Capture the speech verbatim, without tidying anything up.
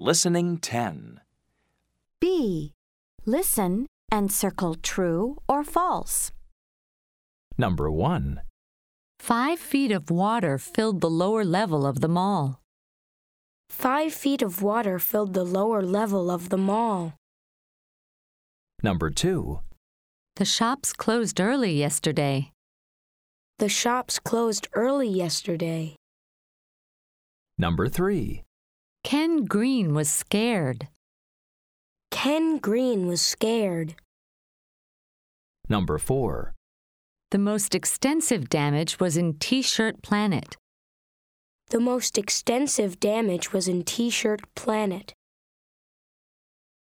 Listening ten. B. Listen and circle true or false. Number one. Five feet of water filled the lower level of the mall. Five feet of water filled the lower level of the mall. Number two. The shops closed early yesterday. The shops closed early yesterday. Number three. Ken Green was scared. Ken Green was scared. Number four. The most extensive damage was in T-shirt Planet. The most extensive damage was in T-shirt Planet.